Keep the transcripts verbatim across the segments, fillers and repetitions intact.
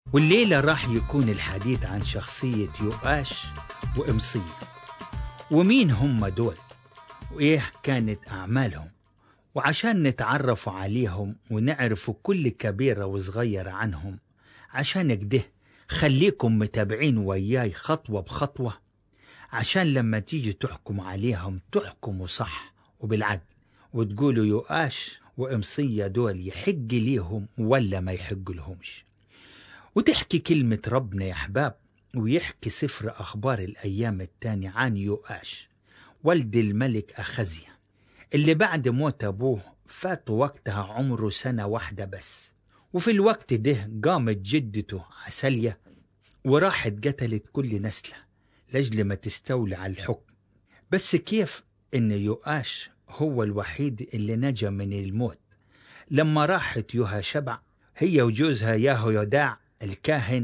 والليلة راح يكون الحديث عن شخصية يؤاش وإمصية، ومين هم دول وإيه كانت أعمالهم، وعشان نتعرف عليهم ونعرف كل كبيرة وصغيرة عنهم. عشان كده خليكم متابعين وياي خطوة بخطوة، عشان لما تيجي تحكم عليهم تحكموا صح وبالعدل، وتقولوا يؤاش وإمصية دول يحق ليهم ولا ما يحق لهمش. وتحكي كلمة ربنا يا أحباب، ويحكي سفر أخبار الأيام التاني عن يؤاش ولد الملك أخزيا، اللي بعد موت أبوه فات وقتها عمره سنة واحدة بس. وفي الوقت ده قامت جدته عسالية وراحت قتلت كل نسله لجل ما تستولي على الحكم. بس كيف إن يؤاش هو الوحيد اللي نجا من الموت؟ لما راحت يوها شبع هي وجوزها يهويداع الكاهن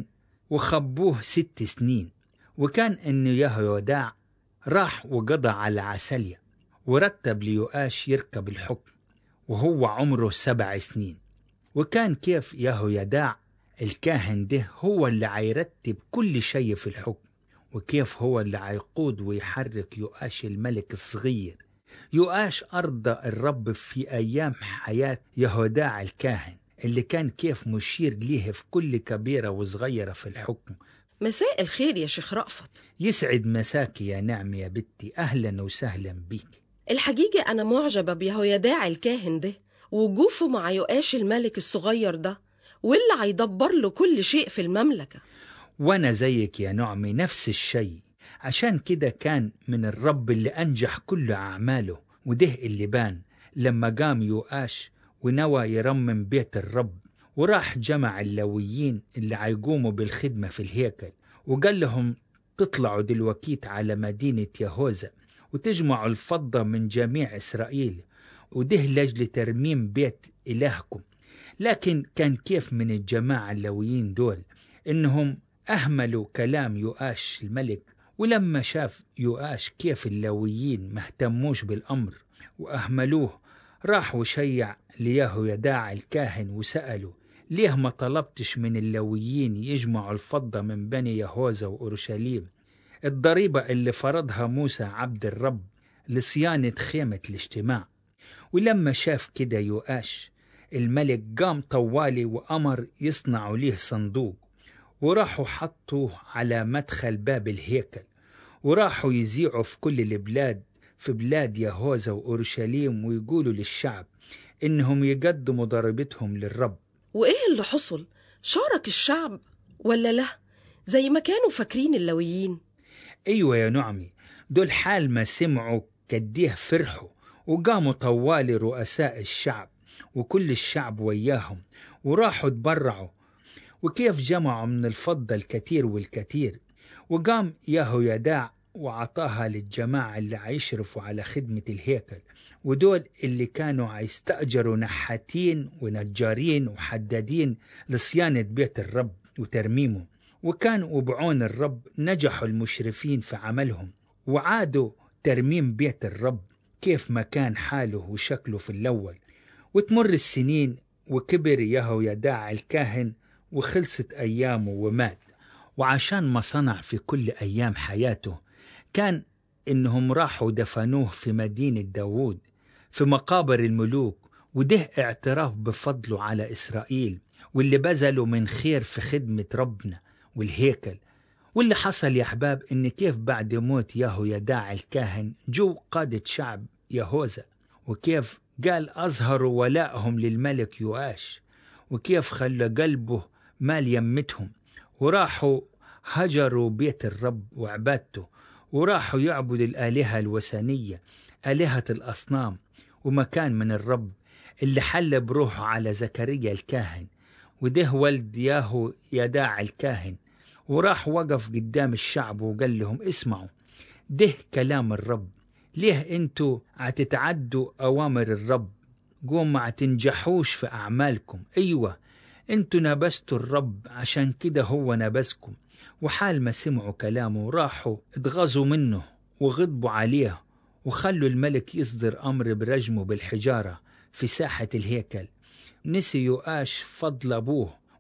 وخبوه ست سنين، وكان إن يهويداع راح وقضى على عسالية ورتب ليؤاش يركب الحكم وهو عمره سبع سنين. وكان كيف يهويداع الكاهن ده هو اللي عيرتب كل شيء في الحكم، وكيف هو اللي عيقود ويحرك يؤاش الملك الصغير. يؤاش أرضى الرب في أيام حياة يهوداع الكاهن، اللي كان كيف مشير ليه في كل كبيرة وصغيرة في الحكم. مساء الخير يا شيخ رأفت. يسعد مساك يا نعم يا بنتي، أهلا وسهلا بيك. الحقيقة أنا معجبة بيهويداع الكاهن ده ووقوفه مع يؤاش الملك الصغير ده، واللي هيدبر له كل شيء في المملكة. وأنا زيك يا نعمي نفس الشيء، عشان كده كان من الرب اللي أنجح كل أعماله. وده اللي بان لما قام يؤاش ونوى يرمم بيت الرب، وراح جمع اللويين اللي عيقوموا بالخدمة في الهيكل، وقال لهم تطلعوا دلوقتي على مدينة يهوذا وتجمعوا الفضة من جميع إسرائيل، وده لجل ترميم بيت إلهكم. لكن كان كيف من الجماعة اللويين دول إنهم أهملوا كلام يؤاش الملك، ولما شاف يؤاش كيف اللويين مهتموش بالأمر وأهملوه، راح وشيع ليهويداع الكاهن وسأله ليه ما طلبتش من اللويين يجمعوا الفضة من بني يهوذا وأورشليم، الضريبة اللي فرضها موسى عبد الرب لصيانة خيمة الاجتماع. ولما شاف كده يؤاش الملك قام طوالي وأمر يصنعوا ليه صندوق، وراحوا حطوه على مدخل باب الهيكل، وراحوا يذيعوا في كل البلاد في بلاد يهوذا وأورشليم ويقولوا للشعب إنهم يقدموا ضريبتهم للرب. وإيه اللي حصل؟ شارك الشعب ولا لا زي ما كانوا فاكرين اللويين؟ أيوة يا نعمي، دول حال ما سمعوا كديه فرحوا، وقاموا طوالي رؤساء الشعب وكل الشعب وياهم وراحوا تبرعوا، وكيف جمعوا من الفضة الكثير والكثير. وقام يهويداع وعطاها للجماعة اللي عيشرفوا على خدمة الهيكل، ودول اللي كانوا عيستأجروا نحاتين ونجارين وحدادين لصيانة بيت الرب وترميمه. وكانوا بعون الرب نجحوا المشرفين في عملهم وعادوا ترميم بيت الرب كيف ما كان حاله وشكله في الأول. وتمر السنين وكبر يهويداع الكاهن وخلصت أيامه ومات. وعشان ما صنع في كل أيام حياته كان إنهم راحوا دفنوه في مدينة داود في مقابر الملوك، وده اعتراف بفضله على إسرائيل واللي بذلوا من خير في خدمة ربنا والهيكل. واللي حصل يا أحباب إن كيف بعد موت يهويداع الكاهن جو قادة شعب يهوذا، وكيف قال أظهروا ولائهم للملك يؤاش، وكيف خلى قلبه مال يمتهم، وراحوا هجروا بيت الرب وعبادته، وراحوا يعبدوا الآلهة الوثنية آلهة الأصنام. ومكان من الرب اللي حل بروحه على زكريا الكاهن، وده ولد ياهو يداع الكاهن، وراح وقف قدام الشعب وقال لهم اسمعوا ده كلام الرب، ليه انتوا عتتعدوا أوامر الرب؟ قوم ما تنجحوش في أعمالكم. أيوة انتوا نبستوا الرب عشان كده هو نبسكم. وحال ما سمعوا كلامه راحوا اتغاظوا منه وغضبوا عليه، وخلوا الملك يصدر أمر برجمه بالحجارة في ساحة الهيكل. نسي يؤاش فضل أبوه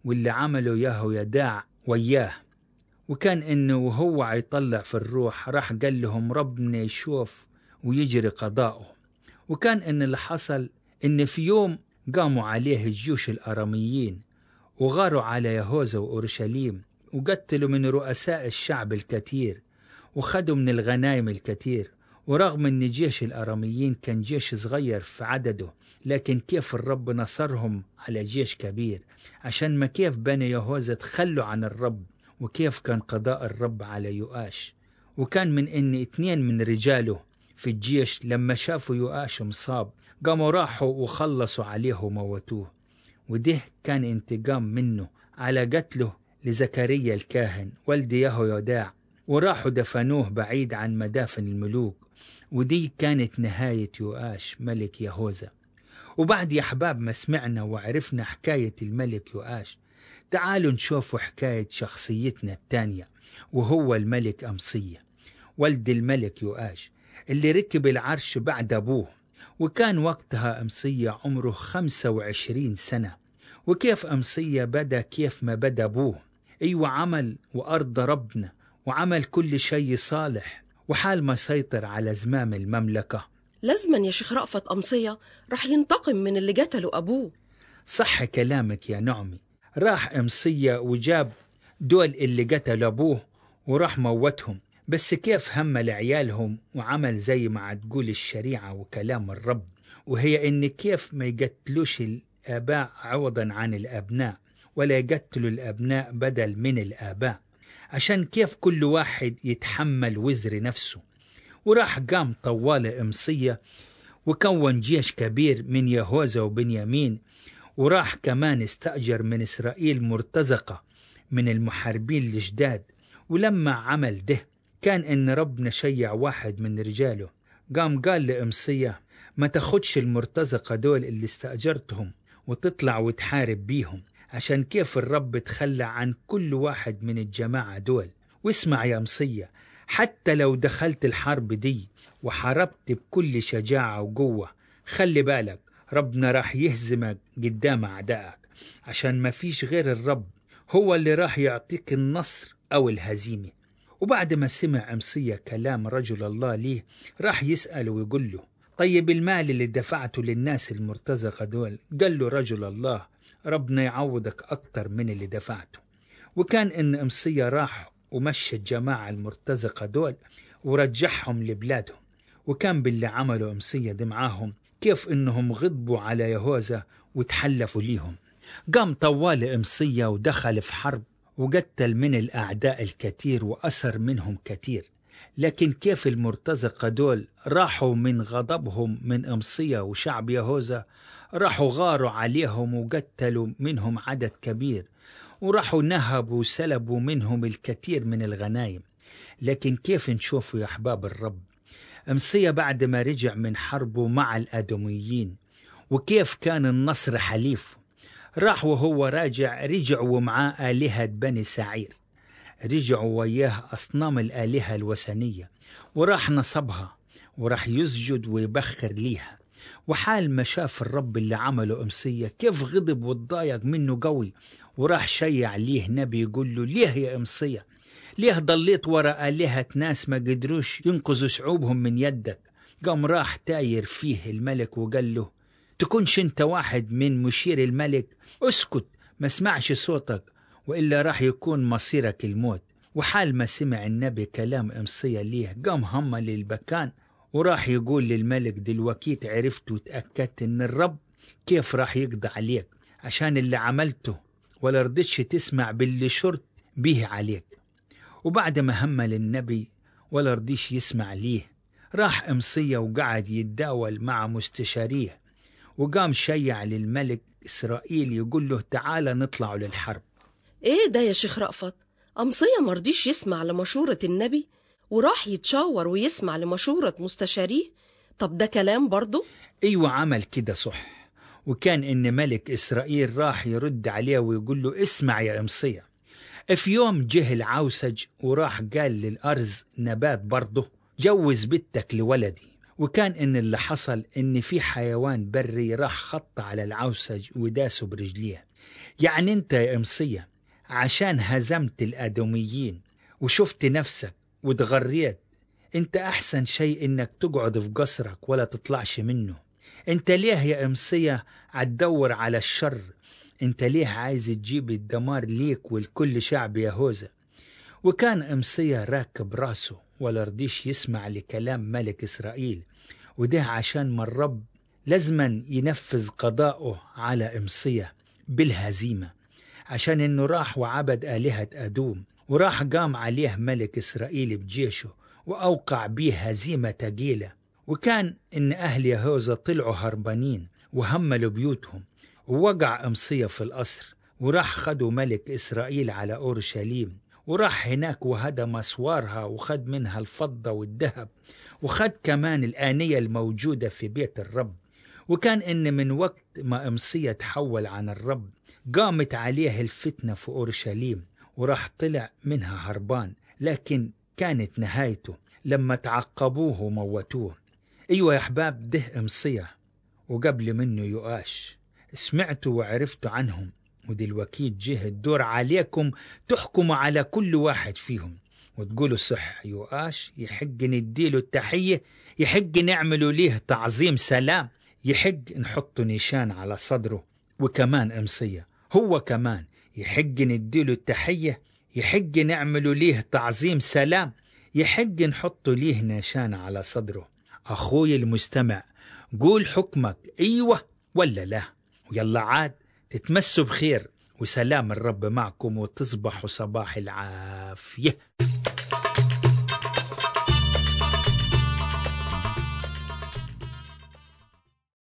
واللي عمله يهويداع وياه. وكان إنه وهو عيطلع في الروح راح قال لهم ربنا يشوف ويجري قضاؤه. وكان إن اللي حصل إن في يوم قاموا عليه الجيوش الأراميين وغاروا على يهوذا وأورشليم وقتلوا من رؤساء الشعب الكثير وخدوا من الغنائم الكثير. ورغم أن جيش الأراميين كان جيش صغير في عدده، لكن كيف الرب نصرهم على جيش كبير، عشان ما كيف بني يهوذا تخلوا عن الرب، وكيف كان قضاء الرب على يؤاش. وكان من أن اثنين من رجاله في الجيش لما شافوا يؤاش مصاب قاموا راحوا وخلصوا عليه وموتوه. وده كان انتقام منه على قتله لزكريا الكاهن والد يهويداع، وراحوا دفنوه بعيد عن مدافن الملوك. ودي كانت نهاية يؤاش ملك يهوذا. وبعد يا أحباب ما سمعنا وعرفنا حكاية الملك يؤاش، تعالوا نشوفوا حكاية شخصيتنا الثانية، وهو الملك أمصية والد الملك يؤاش اللي ركب العرش بعد أبوه. وكان وقتها أمصية عمره خمسة وعشرين سنة. وكيف أمصية بدأ كيف ما بدأ أبوه، أيوة عمل وأرض ربنا وعمل كل شيء صالح، وحال ما سيطر على زمام المملكة. لازما يا شيخ رأفت أمصية راح ينتقم من اللي قتلوا أبوه. صح كلامك يا نعمي. راح أمصية وجاب دول اللي قتلوا أبوه وراح موتهم، بس كيف هم لعيالهم وعمل زي ما تقول الشريعة وكلام الرب، وهي إن كيف ما يقتلوش الآباء عوضا عن الأبناء، ولا يقتلوا الأبناء بدل من الآباء، عشان كيف كل واحد يتحمل وزر نفسه. وراح قام طوال أمصية وكون جيش كبير من يهوذا وبنيامين، وراح كمان استأجر من إسرائيل مرتزقة من المحاربين الجداد. ولما عمل ده كان إن ربنا شيع واحد من رجاله قام قال لأمصية ما تاخدش المرتزقة دول اللي استأجرتهم وتطلع وتحارب بيهم، عشان كيف الرب تخلى عن كل واحد من الجماعة دول. واسمع يا أمصية، حتى لو دخلت الحرب دي وحاربت بكل شجاعة وقوة، خلي بالك ربنا راح يهزمك قدام أعدائك، عشان ما فيش غير الرب هو اللي راح يعطيك النصر أو الهزيمة. وبعد ما سمع أمصية كلام رجل الله ليه راح يسأله ويقول له طيب المال اللي دفعته للناس المرتزقة دول؟ قال له رجل الله ربنا يعوضك أكتر من اللي دفعته. وكان إن أمصية راح ومشى الجماعة المرتزقة دول ورجعهم لبلادهم. وكان باللي عملوا أمصية دي معاهم كيف إنهم غضبوا على يهوذا وتحلفوا ليهم. قام طوال أمصية ودخل في حرب وقتل من الأعداء الكثير وأسر منهم كثير. لكن كيف المرتزقة دول راحوا من غضبهم من أمصية وشعب يهوذا، راحوا غاروا عليهم وقتلوا منهم عدد كبير، وراحوا نهبوا وسلبوا منهم الكثير من الغنائم. لكن كيف نشوفوا يا أحباب الرب أمصية بعد ما رجع من حربه مع الأدوميين وكيف كان النصر حليف، راح وهو راجع رجعوا معاه آلهة بني سعير، رجعوا وياه أصنام الآلهة الوثنية وراح نصبها وراح يسجد ويبخر ليها. وحال ما شاف الرب اللي عمله أمصية كيف غضب واتضايق منه قوي، وراح شيع ليه نبي يقول له ليه يا أمصية، ليه ضليت وراء آلهة ناس ما قدروش ينقذوا شعوبهم من يدك؟ قام راح تاير فيه الملك وقال له تكونش انت واحد من مشير الملك؟ اسكت ما اسمعش صوتك وإلا راح يكون مصيرك الموت. وحال ما سمع النبي كلام أمصية ليه قام هم للبكان وراح يقول للملك دلوقتي عرفت وتأكدت ان الرب كيف راح يقضي عليك عشان اللي عملته، ولا رضيتش تسمع باللي شرط به عليك. وبعد ما همل النبي ولا رضيش يسمع ليه، راح أمصية وقعد يتداول مع مستشاريه، وقام شيع للملك إسرائيل يقول له تعال نطلع للحرب. ايه ده يا شيخ رأفت؟ أمصية مرضيش يسمع لمشورة النبي وراح يتشاور ويسمع لمشورة مستشاريه؟ طب ده كلام برضو؟ ايوه عمل كده صح. وكان ان ملك إسرائيل راح يرد عليه ويقول له اسمع يا أمصية، في يوم جه العوسج وراح قال للأرز نبات برضه جوز بنتك لولدي. وكان ان اللي حصل ان في حيوان بري راح خط على العوسج وداسه برجليه، يعني أنت يا إمصية عشان هزمت الآدميين وشفت نفسك وتغريت، أنت أحسن شيء إنك تقعد في قصرك ولا تطلعش منه. أنت ليه يا إمصية عتدور على الشر؟ أنت ليه عايز تجيب الدمار ليك ولكل شعب يهوذا؟ وكان إمصية راكب راسه ولا رضيش يسمع لكلام ملك إسرائيل، وده عشان ما الرب لازما ينفذ قضاءه على إمصية بالهزيمة، عشان إنه راح وعبد آلهة أدوم، وراح قام عليه ملك إسرائيل بجيشه وأوقع بيه هزيمة تقيلة. وكان إن أهل يهوذا طلعوا هربانين وهملوا بيوتهم، ووقع إمصية في القصر، وراح خدوا ملك إسرائيل على أورشليم، وراح هناك وهدم أسوارها وخد منها الفضة والذهب، وخد كمان الآنية الموجودة في بيت الرب. وكان إن من وقت ما إمصية تحول عن الرب قامت عليه الفتنة في أورشليم، وراح طلع منها هربان، لكن كانت نهايته لما تعقبوه وموتوه. أيوة يا أحباب، ده إمصية وقبل منه يؤاش، سمعتوا وعرفتوا عنهم، ودلوقتي جه الدور عليكم تحكموا على كل واحد فيهم وتقولوا صح يؤاش يحق نديله التحية، يحق نعملوا ليه تعظيم سلام، يحق نحط نشان على صدره. وكمان إمصية هو كمان يحق نديله التحية، يحق نعملوا ليه تعظيم سلام، يحق نحط ليه نشان على صدره. أخوي المستمع، قول حكمك أيوة ولا لا، ويلا عاد تتمسوا بخير، وسلام الرب معكم، وتصبحوا صباح العافية.